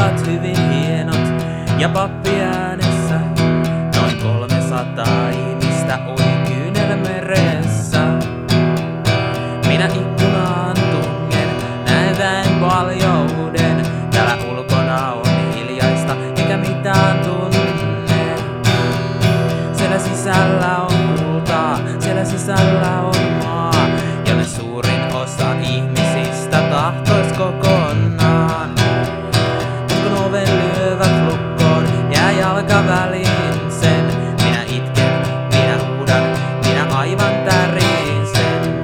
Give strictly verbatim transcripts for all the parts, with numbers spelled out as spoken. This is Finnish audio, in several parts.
ovat hyvin hienot ja pappi äänessä. Noin kolmesataa ihmistä ui kyynelmeressä. Minä ikkunaan tungen, näen väen paljouden. Täällä ulkona on hiljaista eikä mitään tunne. Siellä sisällä on kultaa, siellä sisällä on maa, jonne suurin osa ihmisistä tahtois kokonaan. Mut kun oven lyövät lukkoon, jää jalka väliin sen. Minä itken, minä huudan, minä aivan tärisen.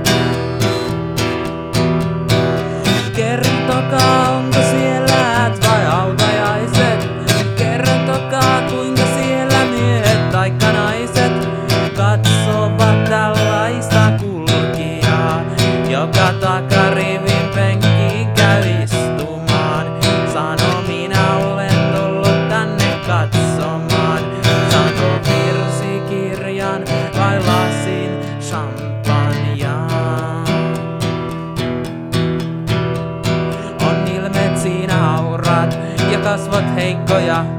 Kertokaa, onko siellä äät vai hautajaiset? Kertokaa, kuinka siellä miehet taikka naiset katsovat tällaista kulkijaa, joka takarivin penkkiin käy istumaan. Sano, minä olen tullut tänne katsomaan. Sano virsikirjan vai lasin champagnea. On ilmeet siinä hauraat ja kasvot heikkoja.